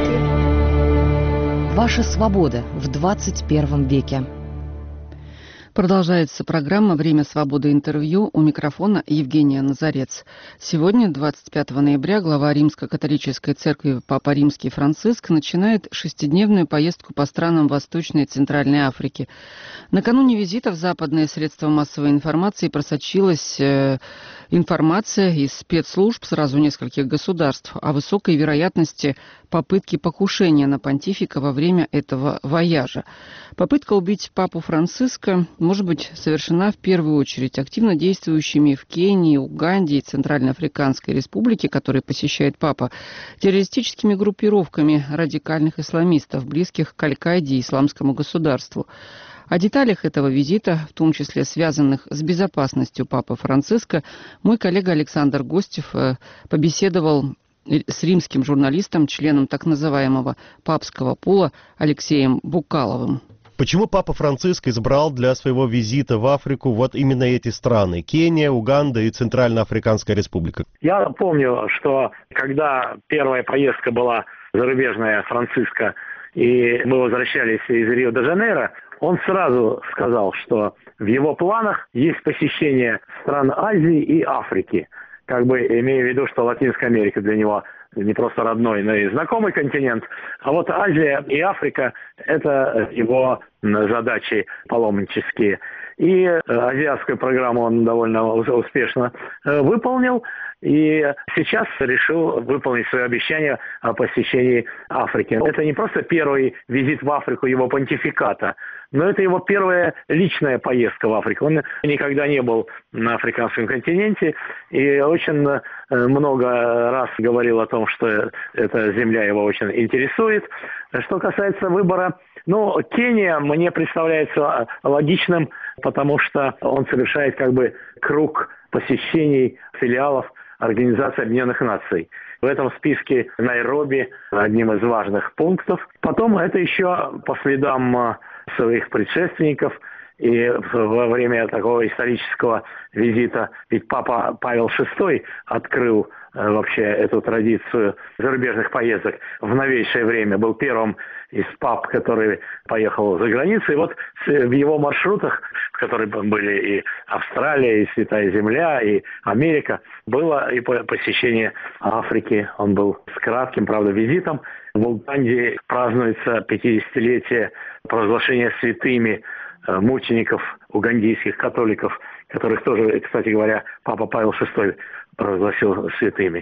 Ваша свобода в 21 веке. Продолжается программа «Время свободы интервью». У микрофона Евгения Назарец. Сегодня, 25 ноября, глава Римско-католической церкви Папа Римский Франциск начинает шестидневную поездку по странам Восточной и Центральной Африки. Накануне визита в западные средства массовой информации просочилась информация из спецслужб сразу нескольких государств о высокой вероятности попытки покушения на понтифика во время этого вояжа. Попытка убить папу Франциска может быть совершена в первую очередь активно действующими в Кении, Уганде и Центральноафриканской Республике, которые посещает папа, террористическими группировками радикальных исламистов, близких к Аль-Каиде и Исламскому государству. О деталях этого визита, в том числе связанных с безопасностью папы Франциска, мой коллега Александр Гостев побеседовал с римским журналистом, членом так называемого папского пула Алексеем Букаловым. Почему папа Франциск избрал для своего визита в Африку вот именно эти страны? Кения, Уганда и Центральноафриканская Республика. Я помню, что когда первая поездка была зарубежная Франциска, и мы возвращались из Рио-де-Жанейро, он сразу сказал, что в его планах есть посещение стран Азии и Африки. Как бы имея в виду, что Латинская Америка для него не просто родной, но и знакомый континент. А вот Азия и Африка – это его задачи паломнические. И азиатскую программу он довольно успешно выполнил. И сейчас решил выполнить свое обещание о посещении Африки. Это не просто первый визит в Африку его понтификата, но это его первая личная поездка в Африку. Он никогда не был на африканском континенте и очень много раз говорил о том, что эта земля его очень интересует. Что касается выбора, Кения мне представляется логичным, потому что он совершает как бы круг посещений филиалов Организации Объединенных Наций. В этом списке Найроби одним из важных пунктов. Потом это еще по следам своих предшественников. И во время такого исторического визита, ведь папа Павел VI открыл вообще эту традицию зарубежных поездок в новейшее время, был первым из пап, который поехал за границу. И вот в его маршрутах, в которых были и Австралия, и Святая Земля, и Америка, было и посещение Африки. Он был с кратким, правда, визитом. В Уганде празднуется 50-летие провозглашения святыми мучеников угандийских католиков, которых тоже, кстати говоря, папа Павел VI провозгласил святыми.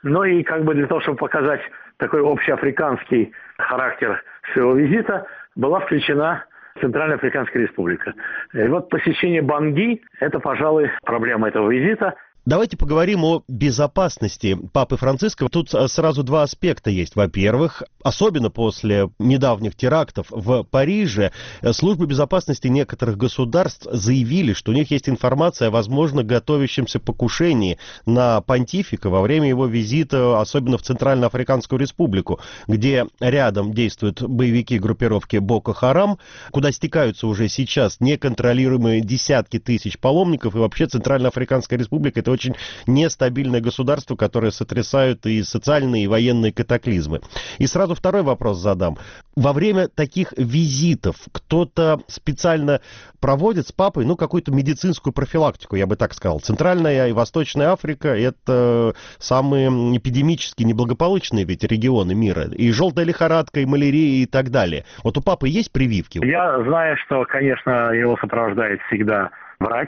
И как бы для того, чтобы показать такой общеафриканский характер своего визита, была включена Центральноафриканская Республика. И вот посещение Банги – это, пожалуй, проблема этого визита. Давайте поговорим о безопасности папы Франциска. Тут сразу два аспекта есть. Во-первых, особенно после недавних терактов в Париже, службы безопасности некоторых государств заявили, что у них есть информация о возможно готовящемся покушении на понтифика во время его визита, особенно в Центральноафриканскую Республику, где рядом действуют боевики группировки Боко-Харам, куда стекаются уже сейчас неконтролируемые десятки тысяч паломников, и вообще Центральноафриканская Республика — это очень нестабильное государство, которое сотрясают и социальные, и военные катаклизмы. И сразу второй вопрос задам. Во время таких визитов кто-то специально проводит с папой, какую-то медицинскую профилактику, я бы так сказал. Центральная и Восточная Африка — это самые эпидемически неблагополучные ведь регионы мира. И желтая лихорадка, и малярия, и так далее. Вот у папы есть прививки? Я знаю, что, конечно, его сопровождает всегда врач,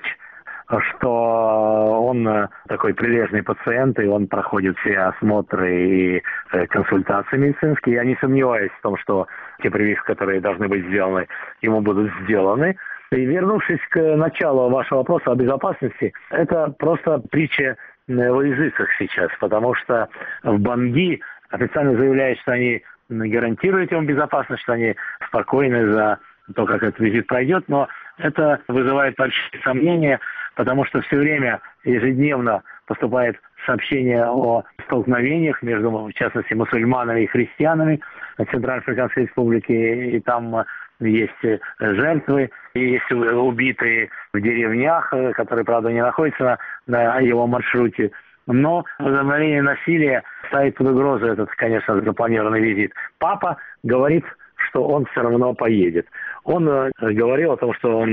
что он такой прилежный пациент, и он проходит все осмотры и консультации медицинские. Я не сомневаюсь в том, что те прививки, которые должны быть сделаны, ему будут сделаны. И вернувшись к началу вашего вопроса о безопасности, это просто притча во языцах сейчас, потому что в Банги официально заявляют, что они гарантируют ему безопасность, что они спокойны за то, как этот визит пройдет, но это вызывает большие сомнения, потому что все время ежедневно поступает сообщение о столкновениях между, в частности, мусульманами и христианами в Центральноафриканской Республике, и там есть жертвы, и есть убитые в деревнях, которые, правда, не находятся на его маршруте. Но возобновление насилия ставит под угрозу этот, конечно, запланированный визит. Папа говорит, что он все равно поедет. Он говорил о том, что он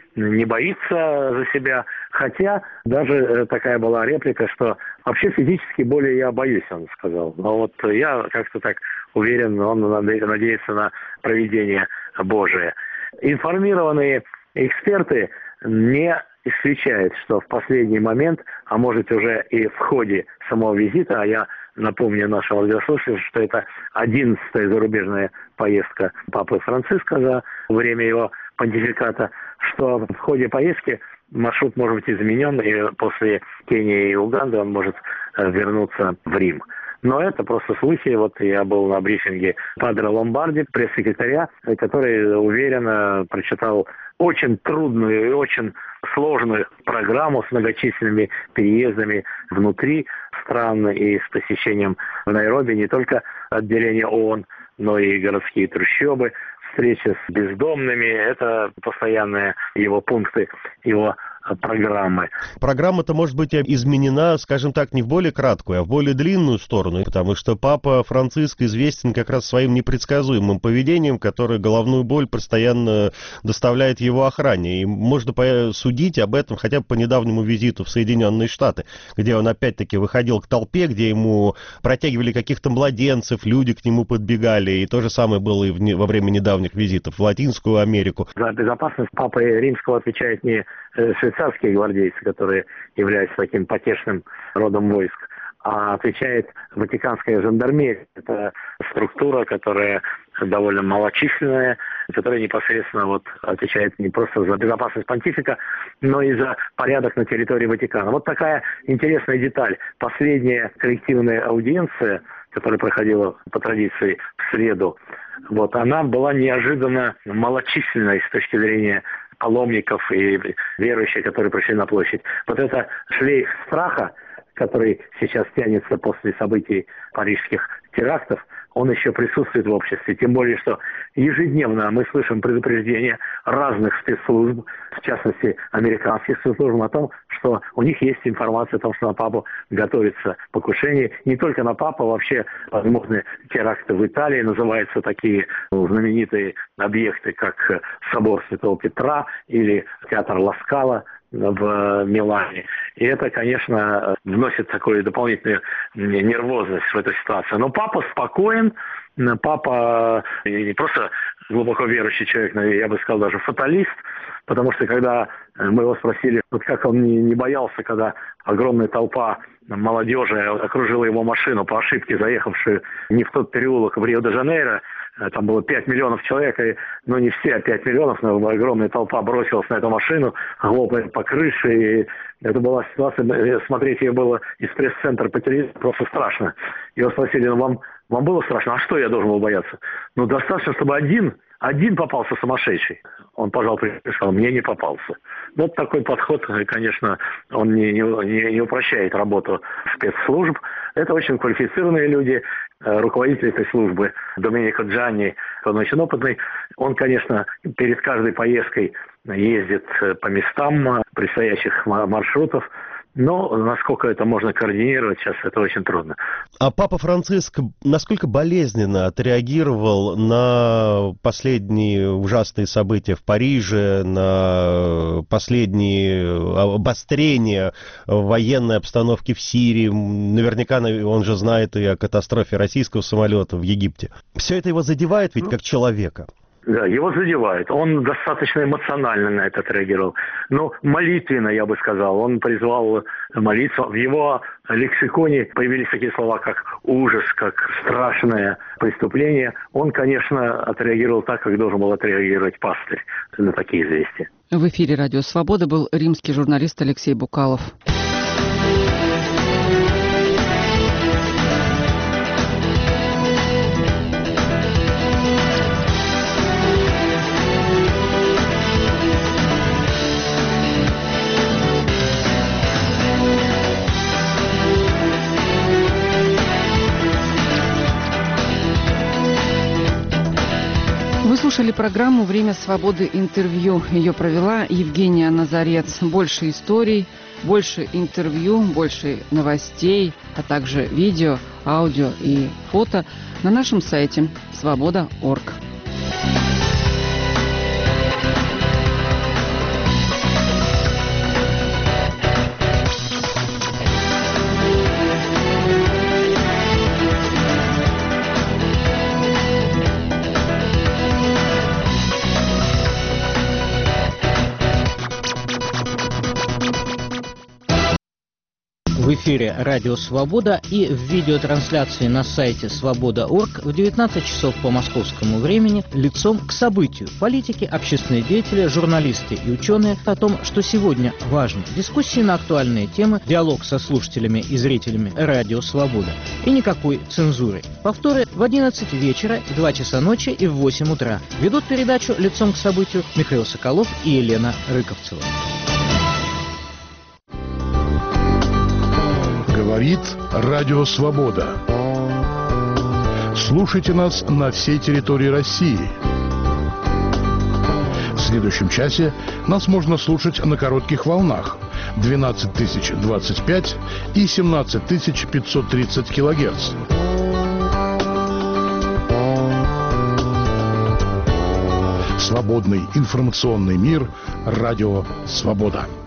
не боится за себя. Хотя даже такая была реплика, что вообще физически более я боюсь, он сказал. Но вот я как-то так уверен, он надеется на провидение Божие. Информированные эксперты не исключают, что в последний момент, а может уже и в ходе самого визита, а я напомню нашим радиослушателям, что это 11-я зарубежная поездка Папы Франциска за время его понтификата, что в ходе поездки маршрут может быть изменен, и после Кении и Уганды он может вернуться в Рим. Но это просто слухи. Вот я был на брифинге Падре Ломбарди, пресс-секретаря, который уверенно прочитал очень трудную и очень сложную программу с многочисленными переездами внутри стран и с посещением в Найроби не только отделения ООН, но и городские трущобы, встреча с бездомными. Это постоянные его пункты, его программы. Программа-то может быть изменена, скажем так, не в более краткую, а в более длинную сторону, потому что Папа Франциск известен как раз своим непредсказуемым поведением, которое головную боль постоянно доставляет его охране. И можно судить об этом хотя бы по недавнему визиту в Соединенные Штаты, где он опять-таки выходил к толпе, где ему протягивали каких-то младенцев, люди к нему подбегали. И то же самое было и во время недавних визитов в Латинскую Америку. За безопасность Папы Римского отвечает не швейцарские гвардейцы, которые являются таким потешным родом войск, а отвечает Ватиканская жандармерия. Это структура, которая довольно малочисленная, которая непосредственно отвечает не просто за безопасность понтифика, но и за порядок на территории Ватикана. Вот такая интересная деталь. Последняя коллективная аудиенция, которая проходила по традиции в среду, она была неожиданно малочисленной с точки зрения паломников и верующих, которые пришли на площадь. Вот это шлейф страха, который сейчас тянется после событий парижских терактов, он еще присутствует в обществе. Тем более, что ежедневно мы слышим предупреждения разных спецслужб, в частности, американских спецслужб, о том, что у них есть информация о том, что на Папу готовится покушение. Не только на Папу, вообще возможны теракты в Италии. Называются такие знаменитые объекты, как собор Святого Петра или театр Ла Скала в Милане. И это, конечно, вносит такую дополнительную нервозность в эту ситуацию. Но Папа спокоен. Папа не просто глубоко верующий человек, но я бы сказал даже фаталист, потому что когда мы его спросили, как он не боялся, когда огромная толпа молодежи окружила его машину по ошибке, заехавшую не в тот переулок в Рио-де-Жанейро, там было 5 миллионов человек, но не все, а 5 миллионов, но огромная толпа бросилась на эту машину, хлопая по крыше, и это была ситуация, смотреть ее было из пресс-центра по телевизору просто страшно. Его спросили, вам было страшно? А что я должен был бояться? Достаточно, чтобы один попался сумасшедший. Он пожал плечами и сказал, мне не попался. Вот такой подход, конечно, он не упрощает работу спецслужб. Это очень квалифицированные люди. Руководитель этой службы Доменико Джанни, он очень опытный. Он, конечно, перед каждой поездкой ездит по местам предстоящих маршрутов. Но насколько это можно координировать, сейчас это очень трудно. А Папа Франциск насколько болезненно отреагировал на последние ужасные события в Париже, на последние обострения военной обстановки в Сирии? Наверняка он же знает и о катастрофе российского самолета в Египте. Все это его задевает ведь как человека? Да, его задевает. Он достаточно эмоционально на это отреагировал. Молитвенно, я бы сказал. Он призвал молиться. В его лексиконе появились такие слова, как ужас, как страшное преступление. Он, конечно, отреагировал так, как должен был отреагировать пастырь на такие известия. В эфире «Радио Свобода» был римский журналист Алексей Букалов. Вы слушали программу «Время свободы. Интервью». Ее провела Евгения Назарец. Больше историй, больше интервью, больше новостей, а также видео, аудио и фото на нашем сайте свобода.орг. В эфире «Радио Свобода» и в видеотрансляции на сайте «Свобода.орг» в 19 часов по московскому времени «Лицом к событию». Политики, общественные деятели, журналисты и ученые о том, что сегодня важно. Дискуссии на актуальные темы, диалог со слушателями и зрителями «Радио Свобода». И никакой цензуры. Повторы в 11 вечера, в 2 часа ночи и в 8 утра. Ведут передачу «Лицом к событию» Михаил Соколов и Елена Рыковцева. Говорит Радио Свобода. Слушайте нас на всей территории России. В следующем часе нас можно слушать на коротких волнах 12025 и 17530 килогерц. Свободный информационный мир. Радио Свобода.